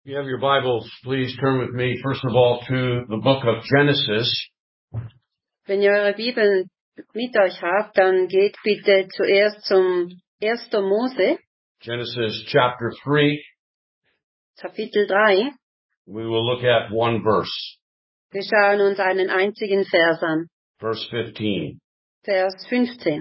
you have your Bibles, please turn with me, first of all, to the book of Genesis. Wenn ihr eure Bibeln mit euch habt, dann geht bitte zuerst zum 1. Mose, Genesis chapter 3. Kapitel 3. We will look at one verse, Wir schauen uns einen einzigen Vers an, verse 15. Vers 15.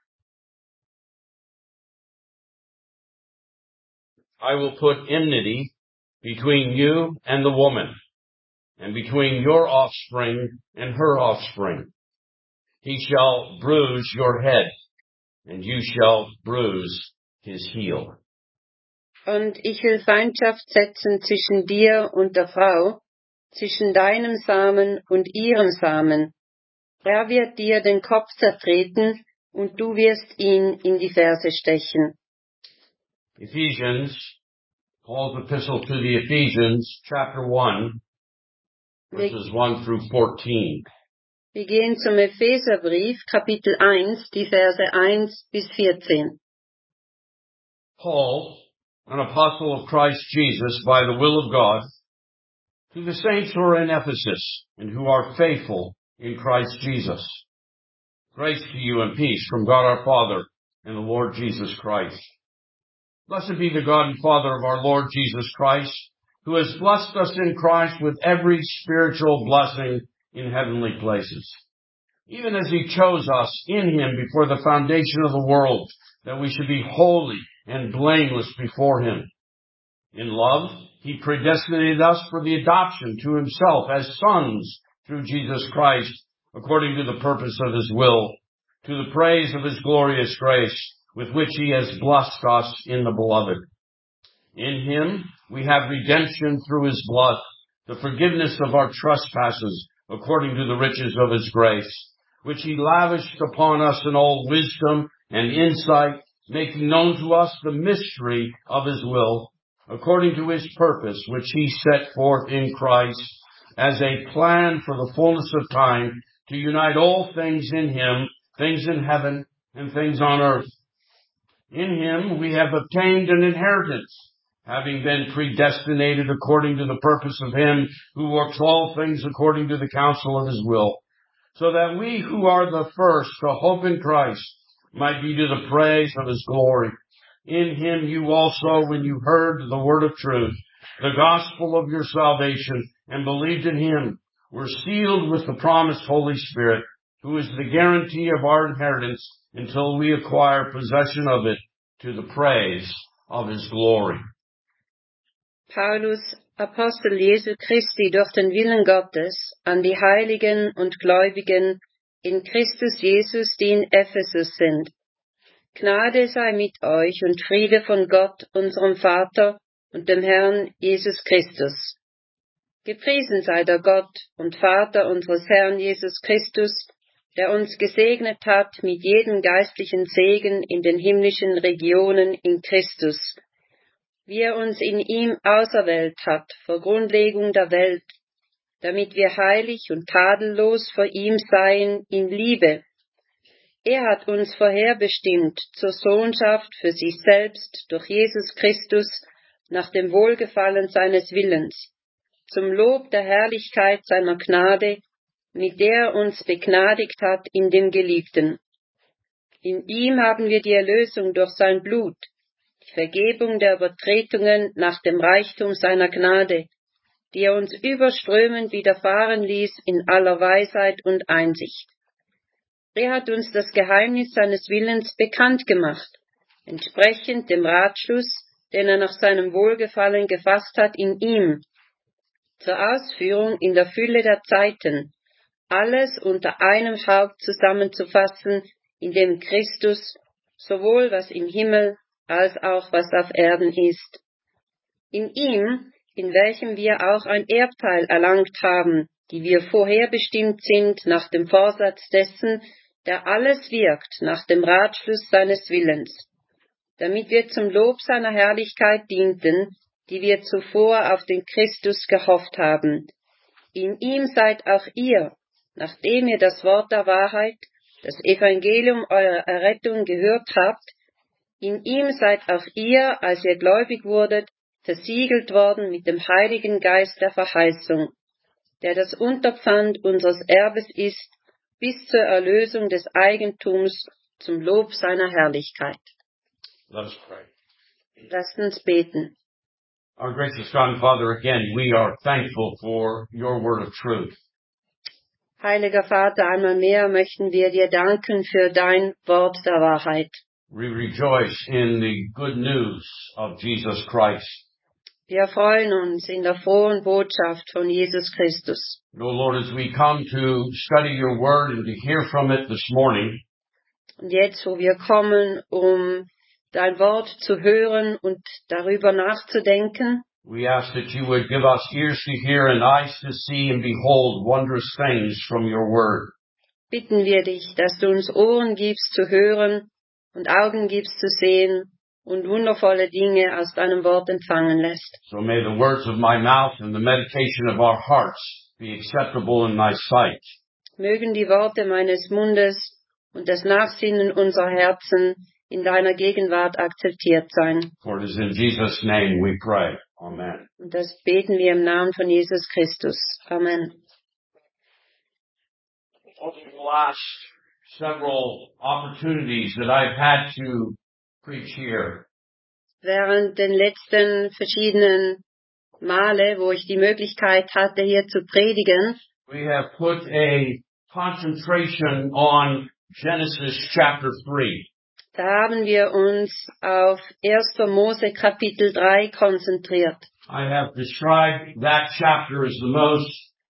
I will put enmity between you and the woman, and between your offspring and her offspring. He shall bruise your head, and you shall bruise his heel. Und ich will Feindschaft setzen zwischen dir und der Frau, zwischen deinem Samen und ihrem Samen. Er wird dir den Kopf zertreten, und du wirst ihn in die Ferse stechen. Ephesians, Paul's epistle to the Ephesians, chapter 1, verses 1 through 14. Wir gehen zum Epheserbrief, Kapitel 1, die Verse 1 bis 14. Paul, an apostle of Christ Jesus by the will of God, to the saints who are in Ephesus and who are faithful in Christ Jesus. Grace to you and peace from God our Father and the Lord Jesus Christ. Blessed be the God and Father of our Lord Jesus Christ, who has blessed us in Christ with every spiritual blessing in heavenly places, even as he chose us in him before the foundation of the world, that we should be holy and blameless before him. In love, he predestinated us for the adoption to himself as sons through Jesus Christ, according to the purpose of his will, to the praise of his glorious grace, with which he has blessed us in the beloved. In him we have redemption through his blood, the forgiveness of our trespasses, according to the riches of his grace, which he lavished upon us in all wisdom and insight, making known to us the mystery of his will, according to his purpose, which he set forth in Christ as a plan for the fullness of time, to unite all things in him, things in heaven and things on earth. In him we have obtained an inheritance, having been predestinated according to the purpose of him who works all things according to the counsel of his will, so that we who are the first to hope in Christ might be to the praise of his glory. In him you also, when you heard the word of truth, the gospel of your salvation, and believed in him, were sealed with the promised Holy Spirit, who is the guarantee of our inheritance until we acquire possession of it, to the praise of his glory. Paulus, Apostel Jesu Christi durch den Willen Gottes, an die Heiligen und Gläubigen in Christus Jesus, die in Ephesus sind. Gnade sei mit euch und Friede von Gott, unserem Vater und dem Herrn Jesus Christus. Gepriesen sei der Gott und Vater unseres Herrn Jesus Christus, der uns gesegnet hat mit jedem geistlichen Segen in den himmlischen Regionen in Christus, wie er uns in ihm auserwählt hat vor Grundlegung der Welt, damit wir heilig und tadellos vor ihm seien in Liebe. Er hat uns vorherbestimmt zur Sohnschaft für sich selbst durch Jesus Christus nach dem Wohlgefallen seines Willens, zum Lob der Herrlichkeit seiner Gnade, mit der er uns begnadigt hat in dem Geliebten. In ihm haben wir die Erlösung durch sein Blut, die Vergebung der Übertretungen nach dem Reichtum seiner Gnade, die er uns überströmend widerfahren ließ in aller Weisheit und Einsicht. Er hat uns das Geheimnis seines Willens bekannt gemacht, entsprechend dem Ratschluss, den er nach seinem Wohlgefallen gefasst hat in ihm, zur Ausführung in der Fülle der Zeiten, alles unter einem Haupt zusammenzufassen, in dem Christus, sowohl was im Himmel als auch was auf Erden ist. In ihm, in welchem wir auch ein Erbteil erlangt haben, die wir vorherbestimmt sind nach dem Vorsatz dessen, der alles wirkt nach dem Ratschluss seines Willens, damit wir zum Lob seiner Herrlichkeit dienten, die wir zuvor auf den Christus gehofft haben. In ihm seid auch ihr, nachdem ihr das Wort der Wahrheit, das Evangelium eurer Errettung gehört habt, in ihm seid auch ihr, als ihr gläubig wurdet, versiegelt worden mit dem Heiligen Geist der Verheißung, der das Unterpfand unseres Erbes ist, bis zur Erlösung des Eigentums zum Lob seiner Herrlichkeit. Let us pray. Lasst uns beten. Our gracious God and Father, again, we are thankful for your word of truth. Heiliger Vater, einmal mehr möchten wir dir danken für dein Wort der Wahrheit. We rejoice in the good news of Jesus Christ. Wir freuen uns in der frohen Botschaft von Jesus Christus. Oh Lord, as we come to study your word and to hear from it this morning, Und jetzt, wo wir kommen, um dein Wort zu hören und darüber nachzudenken, we ask that you would give us ears to hear and eyes to see and behold wondrous things from your word. bitten wir dich, dass du uns Ohren gibst zu hören und Augen gibst zu sehen und wundervolle Dinge aus deinem Wort empfangen lässt. So may the words of my mouth and the meditation of our hearts be acceptable in thy sight. Mögen die Worte meines Mundes und das Nachsinnen unserer Herzen in deiner Gegenwart akzeptiert sein. For it is in Jesus' name we pray. Amen. Und das beten wir im Namen von Jesus Christus. Amen. Over the last several opportunities that I've had to preach here, Während den letzten verschiedenen Male, wo ich die Möglichkeit hatte, hier zu predigen, we have put a concentration on Genesis chapter 3. da haben wir uns auf 1. Mose Kapitel 3 konzentriert. I have described that chapter as the most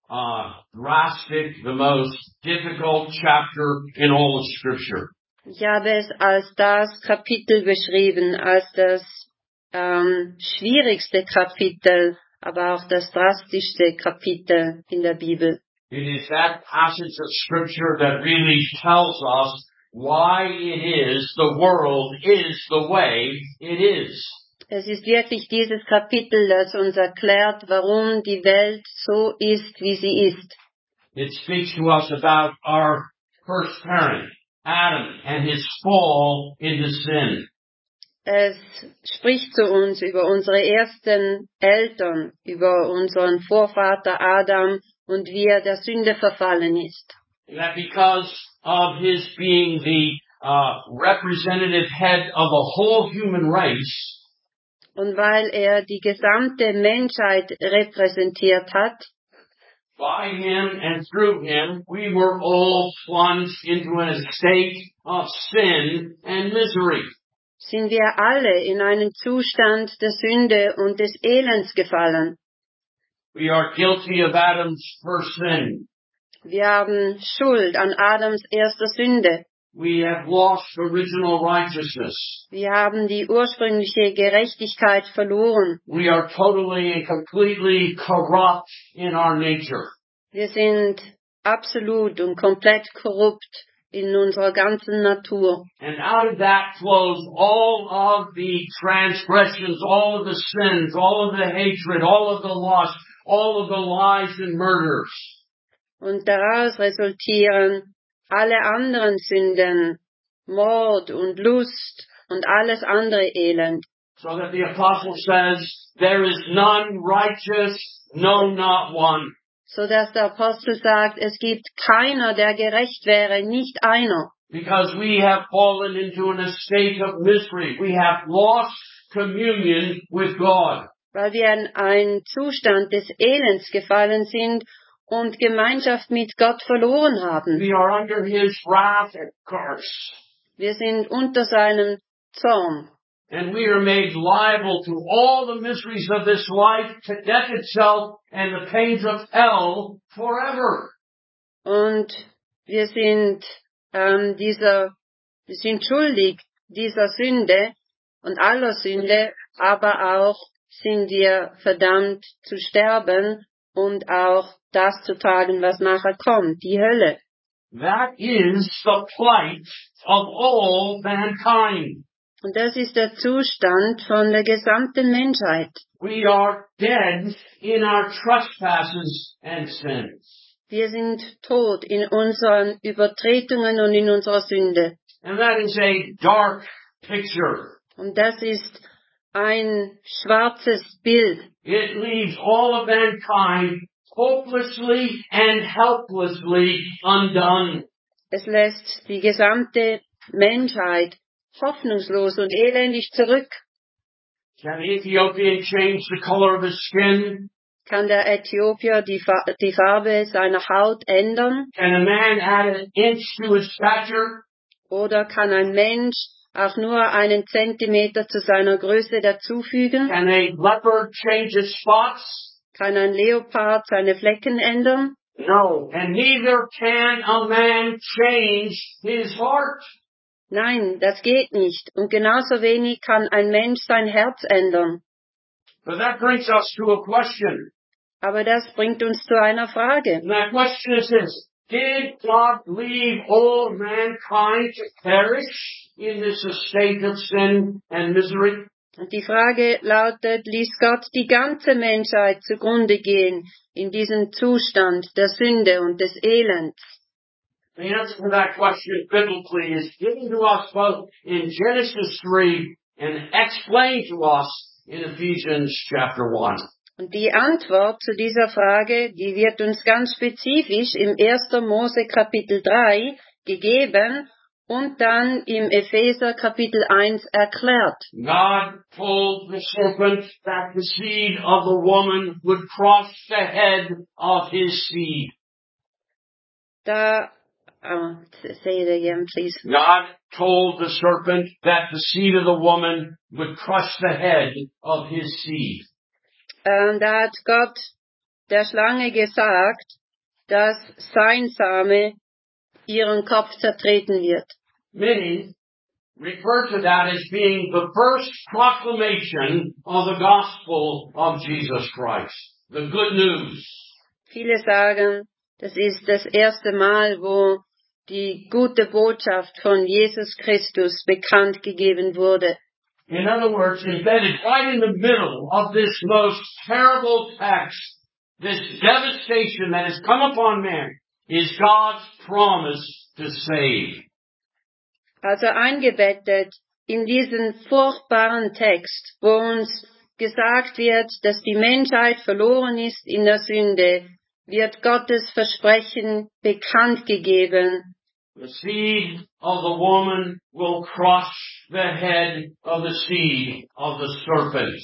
drastic, the most difficult chapter in all of Scripture. Ich habe es als das Kapitel beschrieben, als das schwierigste Kapitel, aber auch das drastischste Kapitel in der Bibel. It is that passage of Scripture that really tells us why it is the world is the way it is. Es ist wirklich dieses Kapitel, das uns erklärt, warum die Welt so ist, wie sie ist. It speaks to us about our first parent, Adam, and his fall into sin. Es spricht zu uns über unsere ersten Eltern, über unseren Vorvater Adam und wie er der Sünde verfallen ist. That because of his being the representative head of a whole human race, Und weil er die gesamte Menschheit repräsentiert hat, by him and through him, we were all plunged into a state of sin and misery. sind wir alle in einen Zustand der Sünde und des Elends gefallen. We are guilty of Adam's first sin. Wir haben Schuld an Adams erster Sünde. We have lost original righteousness. Wir haben die ursprüngliche Gerechtigkeit verloren. We are totally and completely corrupt in our nature. Wir sind absolut und komplett korrupt in unserer ganzen Natur. And out of that flows all of the transgressions, all of the sins, all of the hatred, all of the lust, all of the lies and murders. Und daraus resultieren alle anderen Sünden, Mord und Lust und alles andere Elend. So that the apostle says, there is none righteous, no, not one. So dass der Apostel sagt, es gibt keiner, der gerecht wäre, nicht einer. Because we have fallen into a state of misery. We have lost communion with God. Weil wir in einen Zustand des Elends gefallen sind und Gemeinschaft mit Gott verloren haben. We are under his wrath and curse. Wir sind unter seinem Zorn. And we are made liable to all the miseries of this life, to death itself, and the pains of hell forever. Und wir sind schuldig dieser Sünde und aller Sünde, aber auch sind wir verdammt zu sterben und auch das zu tragen, was nachher kommt, die Hölle. That is the plight of all mankind. Und das ist der Zustand von der gesamten Menschheit. We are dead in our trespasses and sins. Wir sind tot in unseren Übertretungen und in unserer Sünde. And that is a dark picture. Und das ist ein schwarzes Bild. It leaves all of mankind hopelessly and helplessly undone. Es lässt die gesamte Menschheit hoffnungslos und elendig zurück. Can the Ethiopian change the color of his skin? Kann der Äthiopier die Farbe seiner Haut ändern? Can a man add an inch to his stature? Oder kann ein Mensch auch nur einen Zentimeter zu seiner Größe dazufügen? Can a leopard change his spots? Kann ein Leopard seine Flecken ändern? No, and neither can a man change his heart. Nein, das geht nicht. Und genauso wenig kann ein Mensch sein Herz ändern. But that brings us to a question. Aber das bringt uns zu einer Frage. And that question is this: did God leave all mankind to perish in this estate of sin and misery? Und die Frage lautet, ließ Gott die ganze Menschheit zugrunde gehen in diesem Zustand der Sünde und des Elends? The answer to that question biblically is given to us both in Genesis 3 and explained to us in Ephesians chapter 1. Und die Antwort zu dieser Frage, die wird uns ganz spezifisch im 1. Mose Kapitel 3 gegeben und dann im Epheser Kapitel 1 erklärt. God told the serpent that the seed of the woman would crush the head of his seed. Say it again, please. God told the serpent that the seed of the woman would crush the head of his seed. Da hat Gott der Schlange gesagt, dass sein Same ihren Kopf zertreten wird. Many refer to that as being the first proclamation of the gospel of Jesus Christ, the good news. Viele sagen, das ist das erste Mal, wo die gute Botschaft von Jesus Christus bekannt gegeben wurde. In other words, embedded right in the middle of this most terrible text, this devastation that has come upon man, is God's promise to save. Also eingebettet in diesen furchtbaren Text, wo uns gesagt wird, dass die Menschheit verloren ist in der Sünde, wird Gottes Versprechen bekannt gegeben. The seed of the woman will crush the head of the seed of the serpent.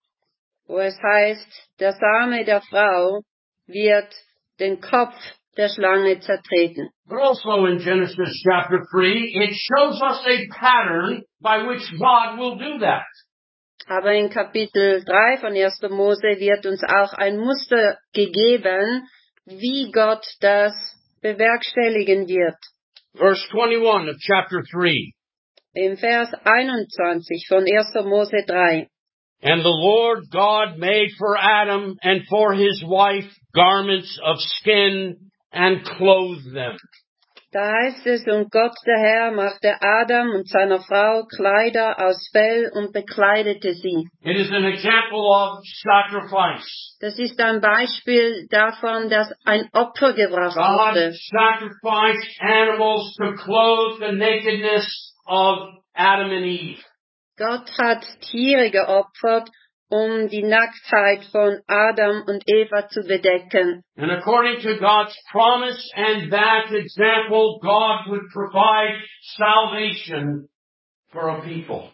Wo es heißt, der Same der Frau wird den Kopf der Schlange zertreten. But also in Genesis chapter 3, it shows us a pattern by which God will do that. Aber in Kapitel 3 von 1. Mose wird uns auch ein Muster gegeben, wie Gott das bewerkstelligen wird. Verse 21 of chapter 3. Im Vers 21 von 1. Mose 3. And the Lord God made for Adam and for his wife garments of skin and clothed them. Da heißt es, und Gott der Herr machte Adam und seiner Frau Kleider aus Fell und bekleidete sie. It is an example of sacrifice. Das ist ein Beispiel davon, dass ein Opfer gebracht God wurde. sacrificed animals to clothe the nakedness of Adam and Eve. Gott hat Tiere geopfert, um die Nacktheit von Adam und Eva zu bedecken. And according to God's promise and that example, God would provide salvation for a people.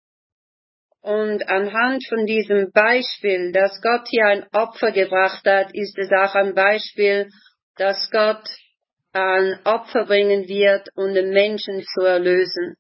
Und anhand von diesem Beispiel, dass Gott hier ein Opfer gebracht hat, ist es auch ein Beispiel, dass Gott ein Opfer bringen wird, um den Menschen zu erlösen.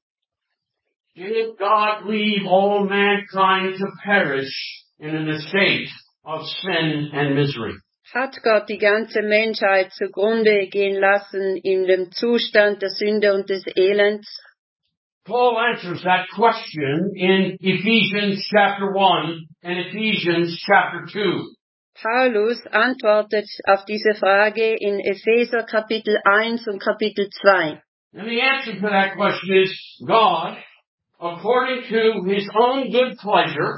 Did God leave all mankind to perish in an estate of sin and misery? Hat Gott die ganze Menschheit zugrunde gehen lassen in dem Zustand der Sünde und des Elends? Paul answers that question in Ephesians chapter 1 and Ephesians chapter 2. Paulus antwortet auf diese Frage in Epheser Kapitel 1 und Kapitel 2. And the answer to that question is God, according to his own good pleasure,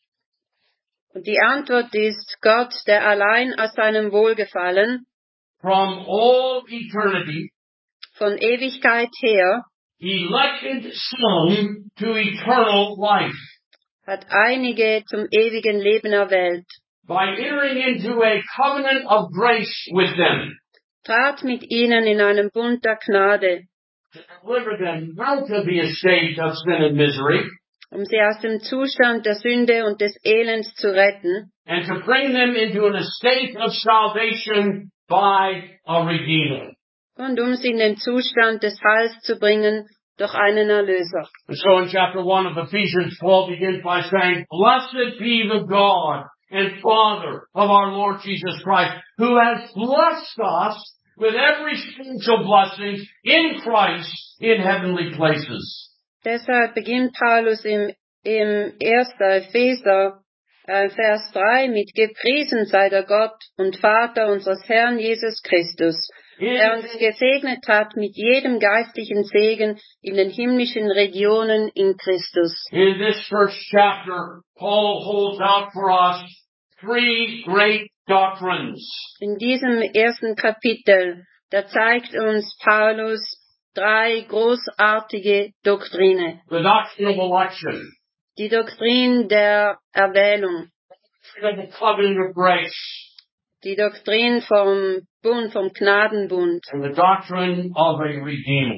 Und die Antwort ist Gott, der allein aus seinem Wohlgefallen from all eternity, von Ewigkeit her elected some to eternal life. hat einige zum ewigen Leben erwählt, by entering into a covenant of grace with them, trat mit ihnen in einen Bund der Gnade, to deliver them out of the estate of sin and misery, sie aus dem Zustand der Sünde und des Elends zu retten and to bring them into an estate of salvation by a Redeemer. und sie in den Zustand des Heils zu bringen durch einen Erlöser. And so in chapter 1 of Ephesians, Paul begins by saying, Blessed be the God and Father of our Lord Jesus Christ, who has blessed us with every spiritual blessing in Christ in heavenly places. Deshalb beginnt Paulus im 1. Epheser, Vers 3 mit Gepriesen sei der Gott und Vater unseres Herrn Jesus Christus, der uns gesegnet hat mit jedem geistlichen Segen in den himmlischen Regionen in Christus. In this first chapter, Paul holds out for us three great doctrines. In diesem ersten Kapitel, da zeigt uns Paulus drei großartige Doktrine. The doctrine of election, Die Doktrin der Erwählung, the covenant of grace, die Doktrin vom Bund, vom Gnadenbund and the doctrine of a Redeemer.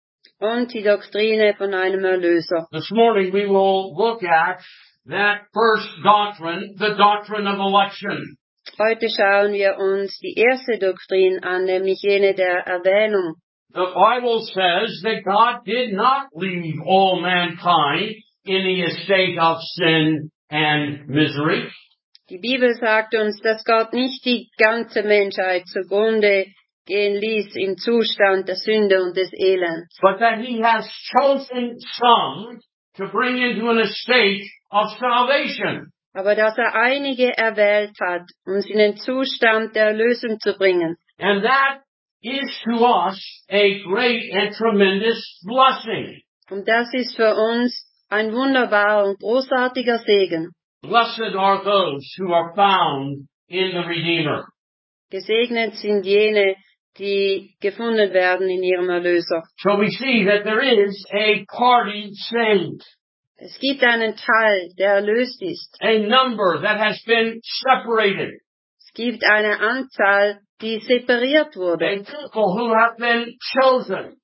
und die Doktrine von einem Erlöser. This morning we will look at that first doctrine, the doctrine of election. Heute schauen wir uns die erste Doktrin an, nämlich jene der Erwählung. The Bible says that God did not leave all mankind in the estate of sin and misery, Die Bibel sagt uns, dass Gott nicht die ganze Menschheit zugrunde gehen ließ im Zustand der Sünde und des Elends, but that He has chosen some to bring into an estate of salvation. aber dass einige erwählt hat, sie in den Zustand der Erlösung zu bringen. And that is to us a great and tremendous blessing. Und das ist für uns ein wunderbarer und großartiger Segen. Blessed are those who are found in the Redeemer. Gesegnet sind jene, die gefunden werden in ihrem Erlöser. So we see that there is a party saved, Es gibt einen Teil, der erlöst ist. a number that has been separated, Es gibt eine Anzahl, die separiert a wurde. people who have been chosen.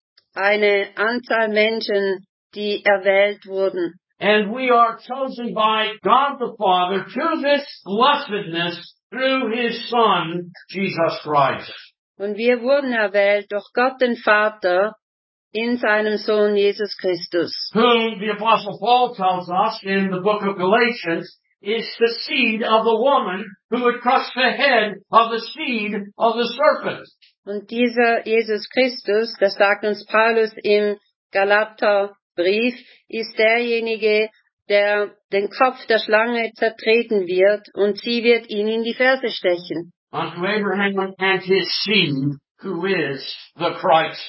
Eine Anzahl Menschen, die erwählt wurden. And we are chosen by God the Father to this blessedness through His Son, Jesus Christ. Und wir wurden erwählt durch Gott den Vater in seinem Sohn Jesus Christus, Whom the Apostle Paul tells us in the book of Galatians is the seed of the woman who would crush the head of the seed of the serpent. Und dieser Jesus Christus, das sagt uns Paulus im Galaterbrief, ist derjenige, der den Kopf der Schlange zertreten wird und sie wird ihn in die Ferse stechen. Unto Abraham and his seed, who is the Christ.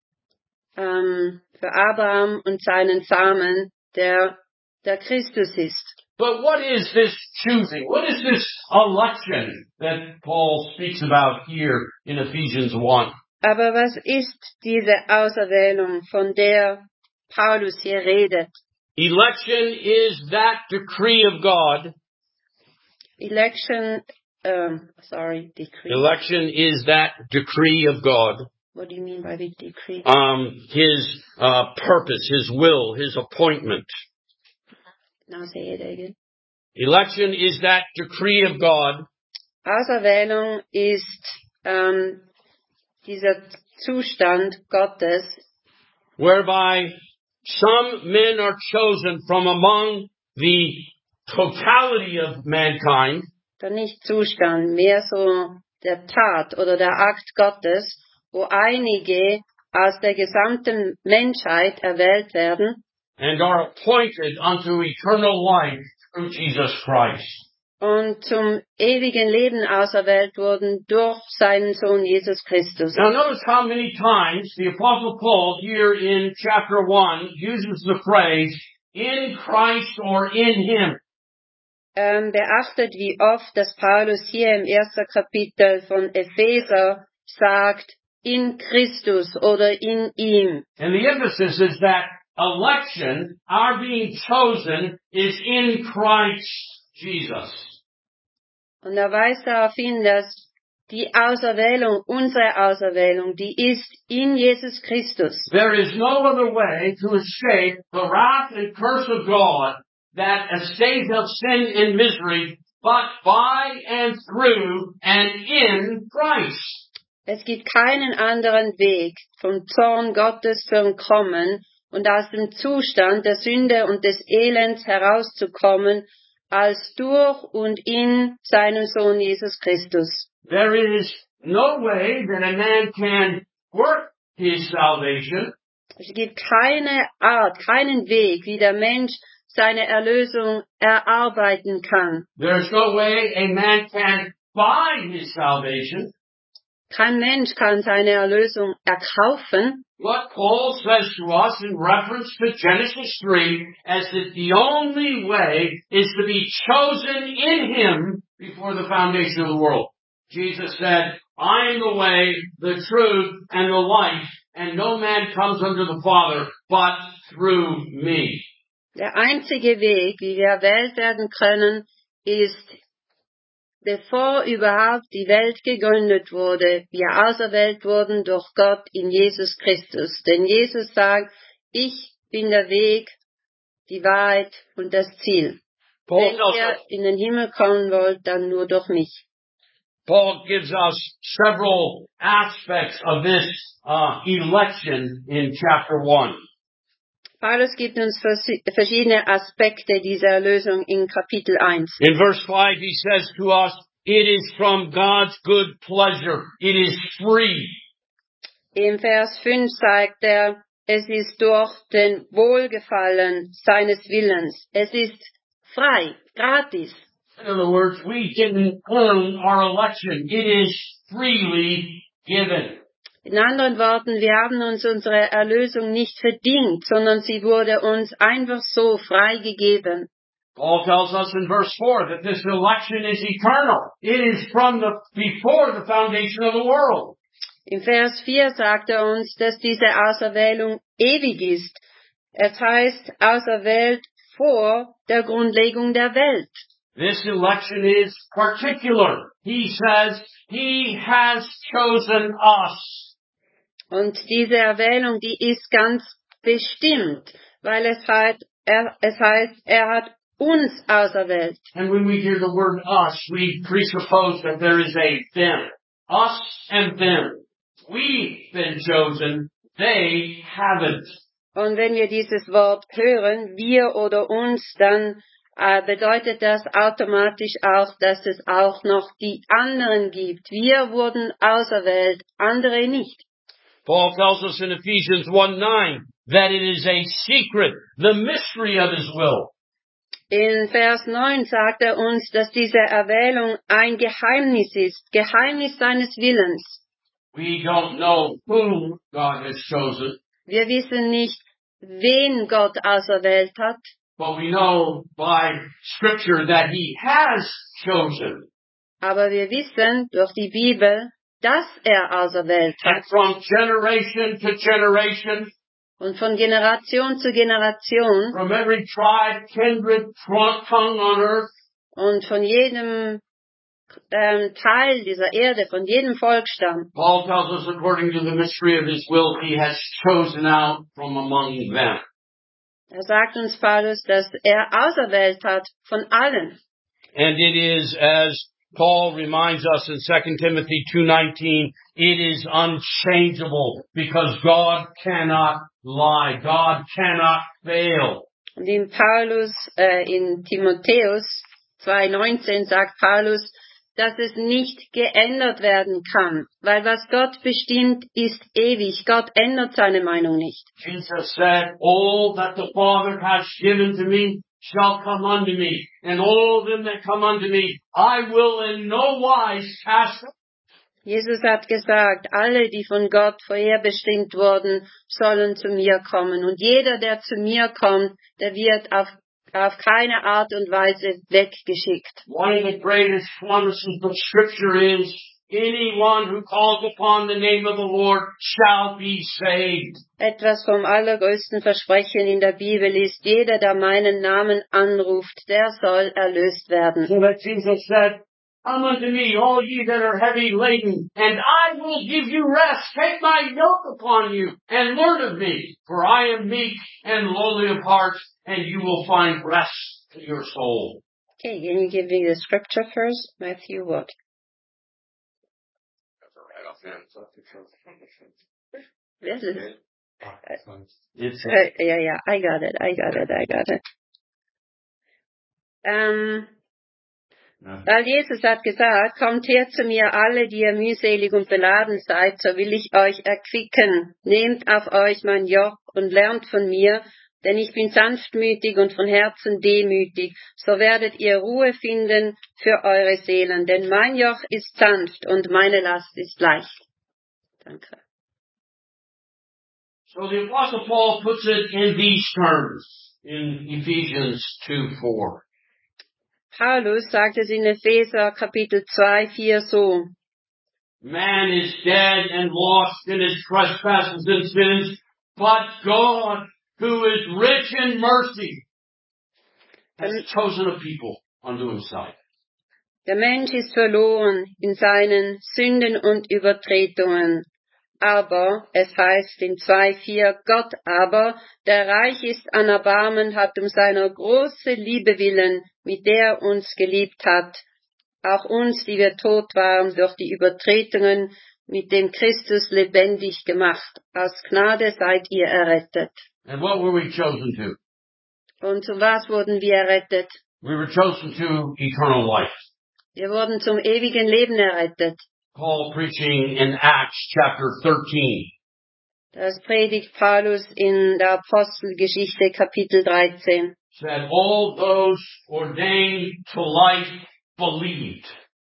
Für Abraham und seinen Samen, der Christus ist. But what is this choosing? What is this election that Paul speaks about here in Ephesians 1? Aber was ist diese Auserwählung, von der Paulus hier redet? Election is that decree of God. Decree. Election is that decree of God. What do you mean by the decree? His purpose, His will, His appointment. Now say it again. Election is that decree of God. Auserwählung ist dieser Zustand Gottes, whereby some men are chosen from among the totality of mankind, nicht Zustand, mehr so der Tat oder der Akt Gottes, wo einige aus der gesamten Menschheit erwählt werden and are appointed unto eternal life through Jesus Christ. und zum ewigen Leben auserwählt wurden durch seinen Sohn Jesus Christus. Now notice how many times the Apostle Paul here in chapter 1 uses the phrase, in Christ or in Him. Beachtet, wie oft, dass Paulus hier im 1. Kapitel von Epheser sagt, in Christus oder in ihm. And the emphasis is that election, our being chosen, is in Christ Jesus. Und er weist darauf hin, dass die Auserwählung, unsere Auserwählung, die ist in Jesus Christus. There is no other way to escape the wrath and curse of God, that estate of sin and misery, but by and through and in Christ. Es gibt keinen anderen Weg, vom Zorn Gottes zu entkommen und aus dem Zustand der Sünde und des Elends herauszukommen, als durch und in seinem Sohn Jesus Christus. There is no way that a man can work his salvation. Es gibt keine Art, keinen Weg, wie der Mensch seine Erlösung erarbeiten kann. There is no way a man can buy his salvation. Kein Mensch kann seine Erlösung erkaufen. What Paul says to us in reference to Genesis 3 as that the only way is to be chosen in him before the foundation of the world. Jesus said, I am the way, the truth, and the life, and no man comes unto the Father but through me. Der einzige Weg, wie wir erwählt werden können, ist, bevor überhaupt die Welt gegründet wurde, wir auserwählt wurden durch Gott in Jesus Christus. Denn Jesus sagt, ich bin der Weg, die Wahrheit und das Ziel. Wenn ihr in den Himmel kommen wollt, dann nur durch mich. Paul gives us several aspects of this election in chapter 1. Paulus gibt uns verschiedene Aspekte dieser Erlösung in Kapitel 1. In verse 5 he says to us, it is from God's good pleasure. It is free. Im Vers 5 sagt er, es ist durch den Wohlgefallen seines Willens. Es ist frei, gratis. In other words, we didn't earn our election. It is freely given. In anderen Worten, wir haben uns unsere Erlösung nicht verdient, sondern sie wurde uns einfach so frei gegeben. Paul tells us in verse 4 that this election is eternal. It is from before the foundation of the world. Im Vers 4 sagt er uns, dass diese Auserwählung ewig ist. Es heißt, auserwählt vor der Grundlegung der Welt. This election is particular. He says, He has chosen us. Und diese Erwählung, die ist ganz bestimmt, weil es heißt, er hat uns auserwählt. And when we hear the word us, we presuppose that there is a them. Us and them. We've been chosen. They haven't. Und wenn wir dieses Wort hören, wir oder uns, dann bedeutet das automatisch auch, dass es auch noch die anderen gibt. Wir wurden auserwählt, andere nicht. Paul tells us in Ephesians 1:9 that it is a secret, the mystery of His will. In Vers 9 sagt er uns, dass diese Erwählung ein Geheimnis ist, Geheimnis seines Willens. We don't know whom God has chosen. Wir wissen nicht, wen Gott auserwählt hat. But we know by Scripture that He has chosen. Aber wir wissen durch die Bibel, dass er auserwählt hat. And from generation to generation, und von Generation zu Generation, from every tribe, kindred, tongue on earth, und von jedem Teil dieser Erde, von jedem Volksstamm. Paul tells us according to the mystery of His will, He has chosen out from among them. Er sagt uns Paulus, dass er auserwählt hat von allen. And it is, as Paul reminds us in 2 Timothy 2:19, it is unchangeable because God cannot lie. God cannot fail. Und in Paulus, in Timotheus 2:19 sagt Paulus, dass es nicht geändert werden kann, weil was Gott bestimmt, ist ewig. Gott ändert seine Meinung nicht. Jesus said, all that the Father has given to me shall come unto me, and all them that come unto me, I will in no wise cast them. Jesus hat gesagt, alle, die von Gott vorherbestimmt wurden, sollen zu mir kommen. Und jeder, der zu mir kommt, der wird auf keine Art und Weise weggeschickt. One of the greatest promises of Scripture is, anyone who calls upon the name of the Lord shall be saved. Etwas vom allergrößten Versprechen in der Bibel ist, jeder, der meinen Namen anruft, der soll erlöst werden. So that Jesus said, come unto me, all ye that are heavy laden, and I will give you rest. Take my yoke upon you, and learn of me, for I am meek and lowly of heart, and you will find rest to your soul. Okay, can you give me the scripture first? Matthew what? Yes, It's yeah, I got it. Weil Jesus hat gesagt, kommt her zu mir alle, die ihr mühselig und beladen seid, so will ich euch erquicken. Nehmt auf euch mein Joch und lernt von mir, denn ich bin sanftmütig und von Herzen demütig, so werdet ihr Ruhe finden für eure Seelen, denn mein Joch ist sanft und meine Last ist leicht. Danke. So the Apostle Paul puts it in these terms in Ephesians 2:4. Paulus sagt es in Epheser Kapitel 2,4 so. Man is dead and lost in his trespasses and sins, but God, who is rich in mercy, has chosen a people unto himself. Der Mensch ist verloren in seinen Sünden und Übertretungen. Aber, es heißt in 2,4, Gott aber, der reich ist an Erbarmen, hat um seiner großen Liebe willen, mit der er uns geliebt hat, auch uns, die wir tot waren, durch die Übertretungen, mit dem Christus lebendig gemacht. Aus Gnade seid ihr errettet. And what were we chosen to? Und zu was wurden wir errettet? We were chosen to eternal life. Wir wurden zum ewigen Leben errettet. Paul preaching in Acts chapter 13. Das predigt Paulus in der Apostelgeschichte Kapitel 13. Said all those ordained to life believed.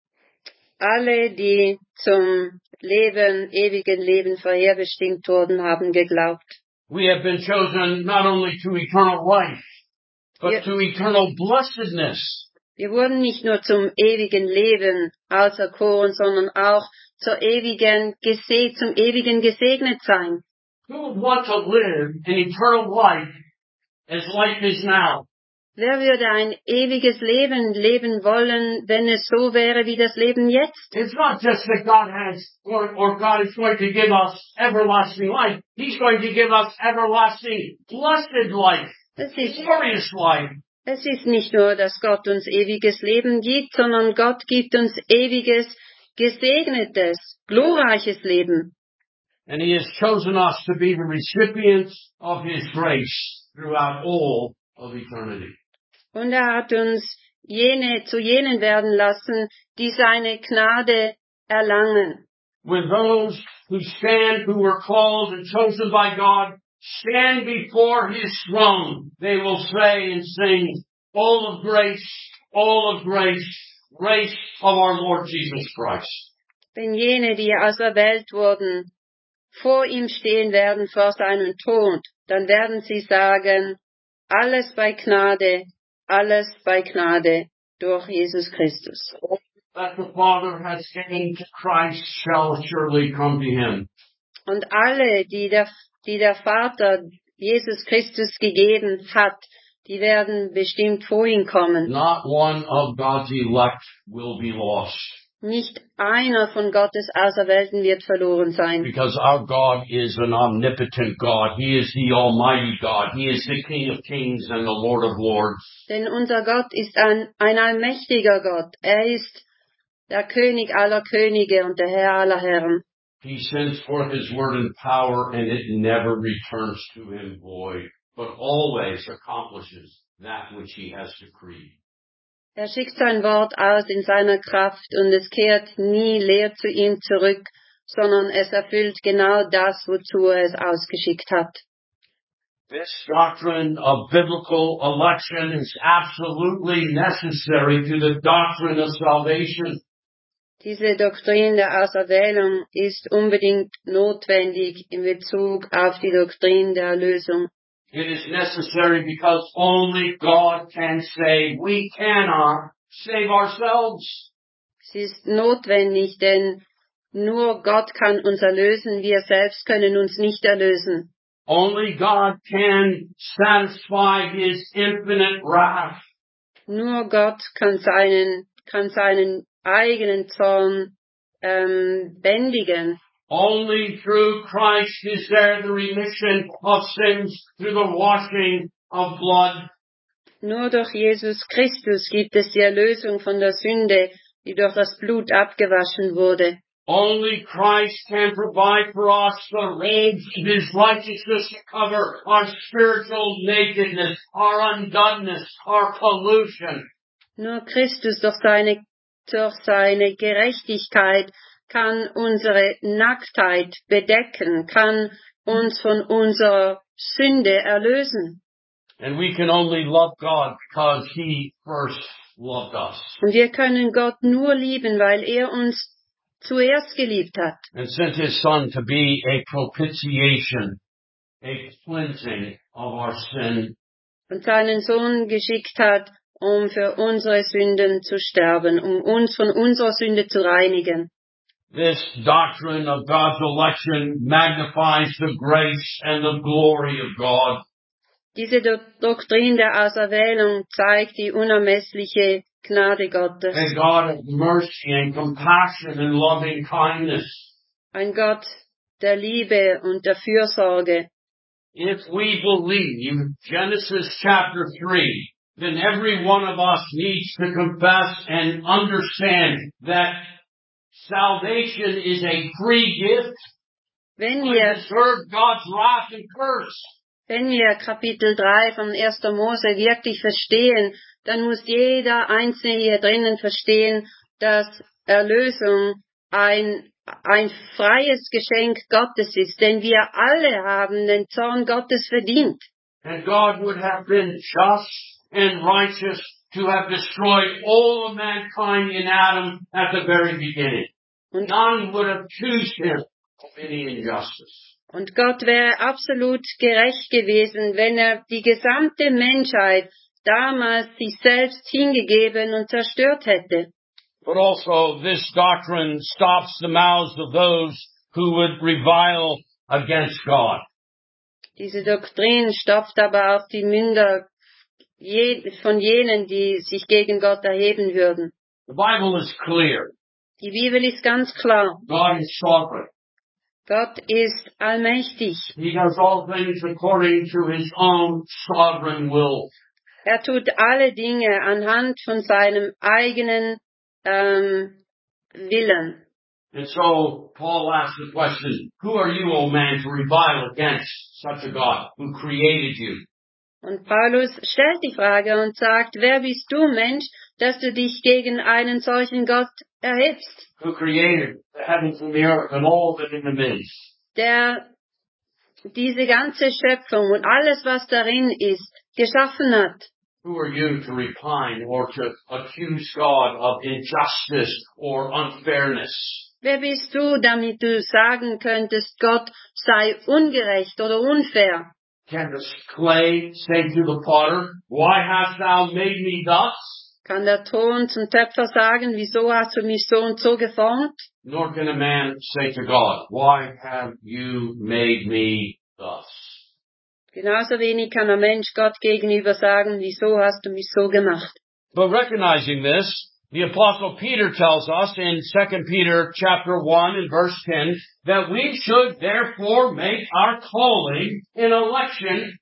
Alle, die zum ewigen Leben vorherbestimmt wurden, haben geglaubt. We have been chosen not only to eternal life, but to eternal blessedness. Wir wurden nicht nur zum ewigen Leben auserkoren, sondern auch zum ewigen Gesegnetsein. Who would want to live an eternal life as life is now? Wer würde ein ewiges Leben leben wollen, wenn es so wäre wie das Leben jetzt? It's not just that God has, or God is going to give us everlasting life. He's going to give us everlasting blessed life, glorious life. Es ist nicht nur, dass Gott uns ewiges Leben gibt, sondern Gott gibt uns ewiges, gesegnetes, glorreiches Leben. And He has chosen us to be the recipients of His grace throughout all of eternity. Und er hat uns zu jenen werden lassen, die seine Gnade erlangen. When those who stand, who were called and chosen by God, stand before His throne, they will say and sing, all of grace, grace of our Lord Jesus Christ. Wenn jene, die auserwählt wurden, vor ihm stehen werden vor seinem Thron, dann werden sie sagen, alles bei Gnade durch Jesus Christus. That the Father has given to Christ shall surely come to Him. Und alle, die der Vater Jesus Christus gegeben hat, die werden bestimmt vor ihn kommen. Not one of God's elect will be lost. Nicht einer von Gottes Auserwählten wird verloren sein. Because our God is an omnipotent God. He is the Almighty God. He is the King of Kings and the Lord of Lords. Denn unser Gott ist ein allmächtiger Gott. Er ist der König aller Könige und der Herr aller Herren. He sends forth His word in power, and it never returns to Him void, but always accomplishes that which He has decreed. Er schickt sein Wort aus in seiner Kraft, und es kehrt nie leer zu ihm zurück, sondern es erfüllt genau das, wozu er es ausgeschickt hat. This doctrine of biblical election is absolutely necessary to the doctrine of salvation. Diese Doktrin der Auserwählung ist unbedingt notwendig in Bezug auf die Doktrin der Erlösung. It is necessary because only God can save. We cannot save ourselves. Es ist notwendig, denn Nur Gott kann uns erlösen, wir selbst können uns nicht erlösen. Only God can satisfy His infinite wrath. Nur Gott kann seinen eigenen Zorn bändigen. Only through Christ is there the remission of sins through the washing of blood. Nur durch Jesus Christus gibt es die Erlösung von der Sünde, die durch das Blut abgewaschen wurde. Only Christ can provide for us the robes of His righteousness to cover our spiritual nakedness, our undoneness, our pollution. Nur Christus durch seine Gerechtigkeit kann unsere Nacktheit bedecken, kann uns von unserer Sünde erlösen. And we can only love God because He first loved us. Und wir können Gott nur lieben, weil er uns zuerst geliebt hat. And sent His Son to be a propitiation, a cleansing of our sin. Und seinen Sohn geschickt hat, um für unsere Sünden zu sterben, um uns von unserer Sünde zu reinigen. This doctrine of God's election magnifies the grace and the glory of God. Diese Doktrin der Auserwählung zeigt die unermessliche Gnade Gottes. A God of mercy and compassion and loving kindness. Ein Gott der Liebe und der Fürsorge. If we believe Genesis chapter 3, then every one of us needs to confess and understand that salvation is a free gift. Wenn We wir deserve God's wrath and curse. Wenn wir Kapitel 3 von 1. Mose wirklich verstehen, dann muss jeder Einzelne hier drinnen verstehen, dass Erlösung ein freies Geschenk Gottes ist, denn wir alle haben den Zorn Gottes verdient. And God would have been just and righteous to have destroyed all of mankind in Adam at the very beginning. Und None would have accused Him of any injustice. Und Gott wäre absolut gerecht gewesen, wenn er die gesamte Menschheit damals sich selbst hingegeben und zerstört hätte. But also this doctrine stops the mouths of those who would revile against God. Diese Doktrin stopft aber auch die Münder von jenen, die sich gegen Gott erheben würden. The Bible is clear. Die Bibel ist ganz klar. God is sovereign. Gott ist allmächtig. He does all things according to His own sovereign will. Er tut alle Dinge anhand von seinem eigenen Willen. And so Paul asks the question, who are you, O man, to revile against such a God who created you? Und Paulus stellt die Frage und sagt, wer bist du, Mensch, dass du dich gegen einen solchen Gott erhebst? Who created the heavens and the earth and all that in them is? Der diese ganze Schöpfung und alles, was darin ist, geschaffen hat. Who are you to repine or to accuse God of injustice or unfairness? Wer bist du, damit du sagen könntest, Gott sei ungerecht oder unfair? Can the clay say to the potter, why hast thou made me thus? Kann der Ton zum Töpfer sagen, wieso hast du mich so und so geformt? Nor can a man say to God, why have you made me thus? Genauso wenig kann ein Mensch Gott gegenüber sagen, wieso hast du mich so gemacht? But recognizing this, the Apostle Peter tells us in 2 Peter chapter 1 and verse 10 that we should therefore make our calling in election.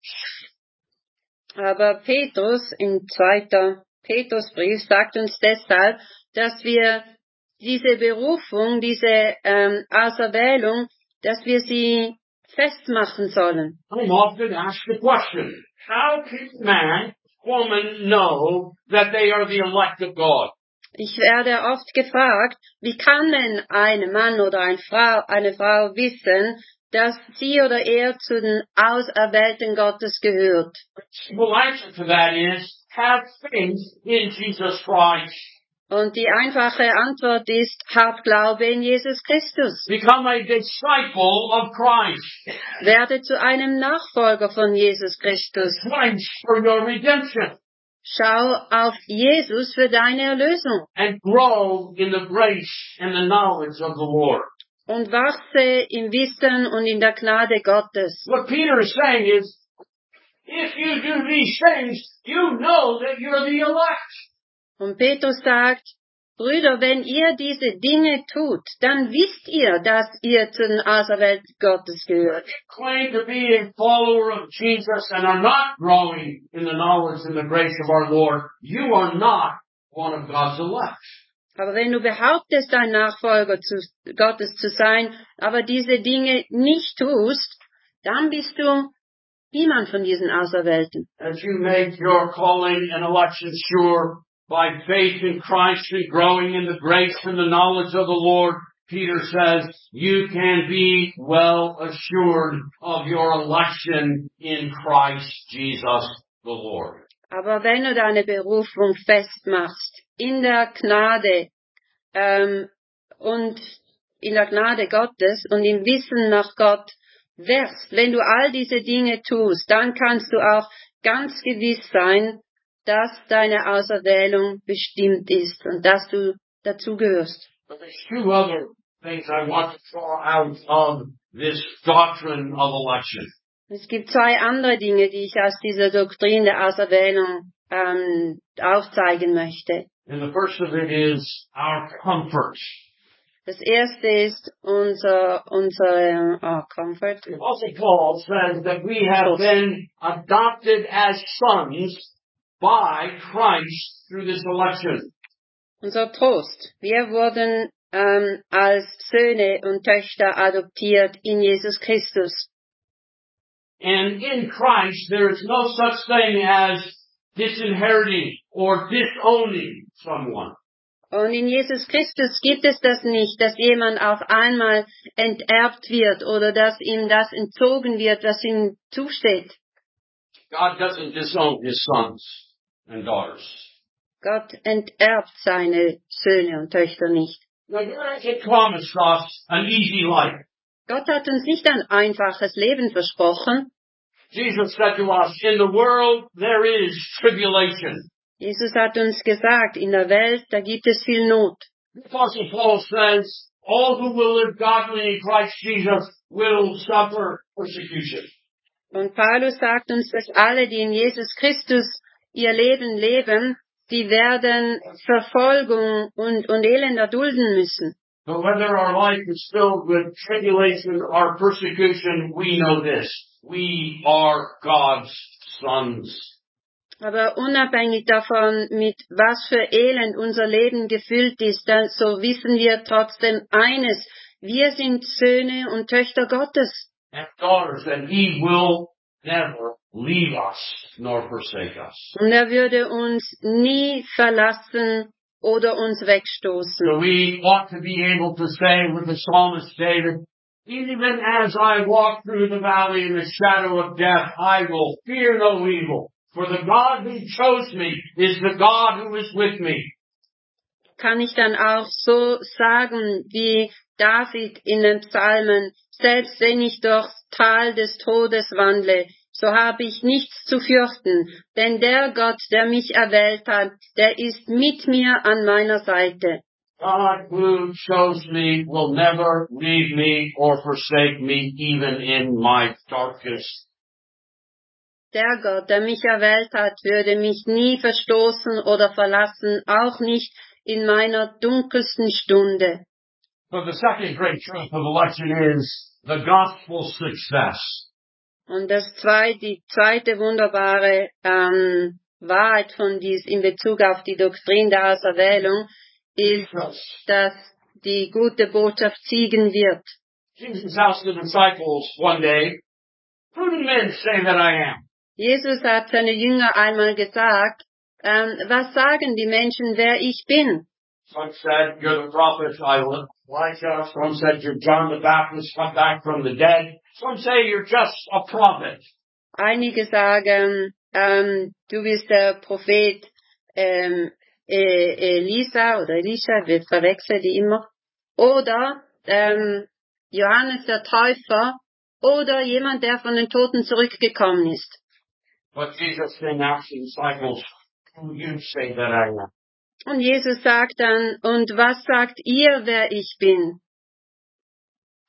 Aber Petrus in 2. Petrusbrief sagt uns deshalb, dass wir diese Berufung, diese Auserwählung, dass wir sie festmachen sollen. I'm often asked the question, how can man, woman know that they are the elect of God? Ich werde oft gefragt, wie kann denn ein Mann oder eine Frau wissen, dass sie oder er zu den Auserwählten Gottes gehört? The simple answer to that is, have faith in Jesus Christ. Und die einfache Antwort ist, hab Glaube in Jesus Christus. Become a disciple of Christ. Werde zu einem Nachfolger von Jesus Christus. Christ for your redemption. Schau auf Jesus für deine Erlösung. And grow in the grace and the knowledge of the Lord. und wachse im Wissen und in der Gnade Gottes. What Peter is saying is, if you do these things, you know that you're the elect. Und Petrus sagt, Brüder, wenn ihr diese Dinge tut, dann wisst ihr, dass ihr zu den Auserwählten Gottes gehört. If you claim to be a follower of Jesus and are not growing in the knowledge and the grace of our Lord, you are not one of God's elect. Aber wenn du behauptest, ein Nachfolger Gottes zu sein, aber diese Dinge nicht tust, dann bist du niemand von diesen Auserwählten. As you make your calling and election sure by faith in Christ and growing in the grace and the knowledge of the Lord, Peter says, you can be well assured of your election in Christ Jesus the Lord. Aber wenn du deine Berufung festmachst, in der Gnade und in der Gnade Gottes und im Wissen nach Gott wirst, wenn du all diese Dinge tust, dann kannst du auch ganz gewiss sein, dass deine Auserwählung bestimmt ist und dass du dazugehörst. But there's two other things I want to draw out of this doctrine of election. Es gibt zwei andere Dinge, die ich aus dieser Doktrin der Auserwählung aufzeigen möchte. And the first of it is our comfort. Das erste ist unser Comfort. The Apostle Paul says that we have been adopted as sons by Christ through this election. Unser Trost. Wir wurden als Söhne und Töchter adoptiert in Jesus Christus. And in Christ there is no such thing as disinheriting or disowning someone. Und in Jesus Christus gibt es das nicht, dass jemand auf einmal enterbt wird oder dass ihm das entzogen wird, was ihm zusteht. God doesn't disown his sons and daughters. Gott enterbt seine Söhne und Töchter nicht. Now, God hasn't promised us an easy life. Gott hat uns nicht ein einfaches Leben versprochen. Jesus said to us, in the world there is tribulation. Jesus hat uns gesagt, in der Welt, da gibt es viel Not. The Apostle Paul says, all who will live godly in Christ Jesus will suffer persecution. Und Paulus sagt uns, dass alle, die in Jesus Christus ihr Leben leben, die werden Verfolgung und Elend erdulden müssen. But whether our life is filled with tribulation or persecution, we know this. We are God's sons. Aber unabhängig davon, mit was für Elend unser Leben gefüllt ist, dann so wissen wir trotzdem eines: Wir sind Söhne und Töchter Gottes. And daughters, and He will never leave us nor forsake us. Und er würde uns nie verlassen oder uns wegstoßen. So we ought to be able to say with the psalmist David, even as I walk through the valley in the shadow of death, I will fear no evil. For the God who chose me is the God who is with me. Kann ich dann auch so sagen wie David in den Psalmen: Selbst wenn ich durchs Tal des Todes wandle, so habe ich nichts zu fürchten, denn der Gott, der mich erwählt hat, der ist mit mir an meiner Seite. God who chose me will never leave me or forsake me even in my darkest. Der Gott, der mich erwählt hat, würde mich nie verstoßen oder verlassen, auch nicht in meiner dunkelsten Stunde. But the second great truth of election is the gospel success. Und die zweite wunderbare Wahrheit von in Bezug auf die Doktrin der Auserwählung ist, dass die gute Botschaft siegen wird. Jesus asked the disciples one day, who do men say that I am? Jesus hat seine Jünger einmal gesagt, was sagen die Menschen, wer ich bin? Some said, you're the prophet Elijah. Some said, you're John the Baptist come back from the dead. Some say you're just a prophet. Einige sagen, du bist der Prophet Elisha, wir verwechseln die immer. Oder Johannes der Täufer oder jemand, der von den Toten zurückgekommen ist. But Jesus then asked the disciples, who do you say that I am? Und Jesus sagt dann, und was sagt ihr, wer ich bin?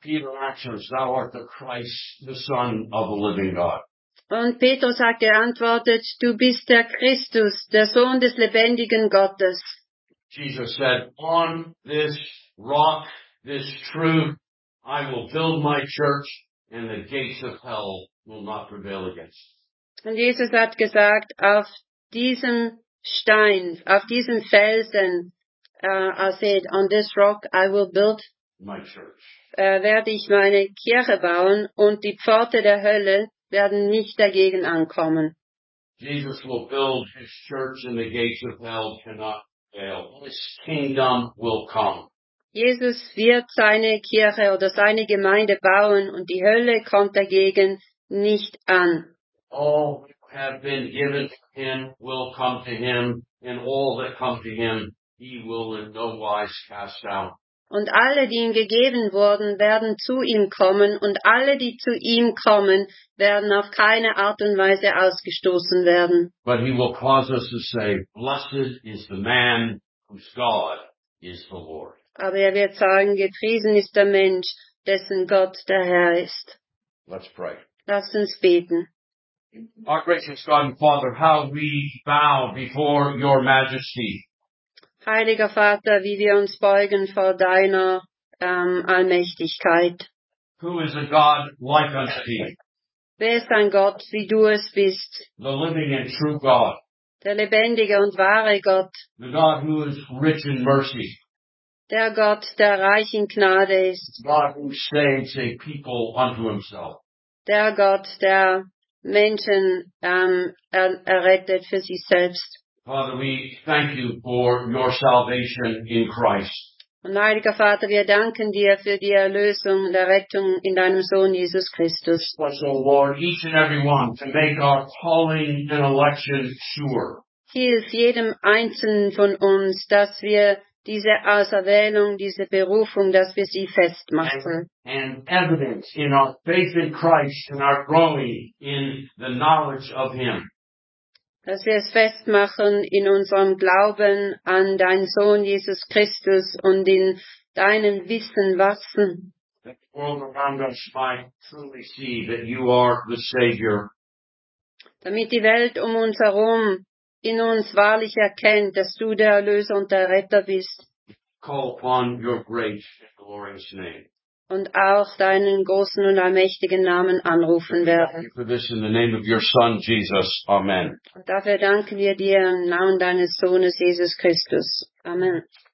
Peter answers, Thou art the Christ, the Son of the living God. Und Petrus hat geantwortet, du bist der Christus, der Sohn des lebendigen Gottes. Jesus said, On this rock, this truth, I will build my church, and the gates of hell will not prevail against it. Und Jesus hat gesagt, auf diesem Stein, auf diesem Felsen, I said, on this rock I will build, My church. werde ich meine Kirche bauen und die Pforte der Hölle werden nicht dagegen ankommen. Jesus will build his church and the gates of hell cannot fail. His kingdom will come. Jesus wird seine Kirche oder seine Gemeinde bauen und die Hölle kommt dagegen nicht an. All who have been given to him will come to him, and all that come to him he will in no wise cast out. Und alle, die ihm gegeben wurden, werden zu ihm kommen, und alle, die zu ihm kommen, werden auf keine Art und Weise ausgestoßen werden. But he will cause us to say, Blessed is the man whose God is the Lord. Aber er wird sagen, gepriesen ist der Mensch, dessen Gott der Herr ist. Let's pray. Lasst uns beten. Our gracious God and Father, how we bow before your majesty. Heiliger Vater, wie wir uns beugen vor deiner Allmächtigkeit. Who is a God like unto thee? Wer ist ein Gott, wie du es bist? The living and true God. Der lebendige und wahre Gott. The God who is rich in mercy. Der Gott, der reich in Gnade ist. God who saves a people unto himself. Der Gott, der Menschen errettet für sich selbst. Father, we thank you for your salvation in Christ. Und heiliger Vater, wir danken dir für die Erlösung und Errettung in deinem Sohn Jesus Christus. Bless, O Lord, each and every one to make our calling and election sure. Hilf jedem Einzelnen von uns, dass wir diese Auserwählung, diese Berufung, dass wir sie festmachen. And evidence in our faith in Christ and our growing in the knowledge of Him. Dass wir es festmachen in unserem Glauben an deinen Sohn Jesus Christus und in deinem Wissen wachsen. That the world around us might truly see that you are the Savior. Damit die Welt um uns herum in uns wahrlich erkennt, dass du der Erlöser und der Retter bist. Call upon your great and glorious name. Und auch deinen großen und allmächtigen Namen anrufen Thank werden. you for this in the name of your Son, Jesus. Amen. Und dafür danken wir dir im Namen deines Sohnes Jesus Christus. Amen.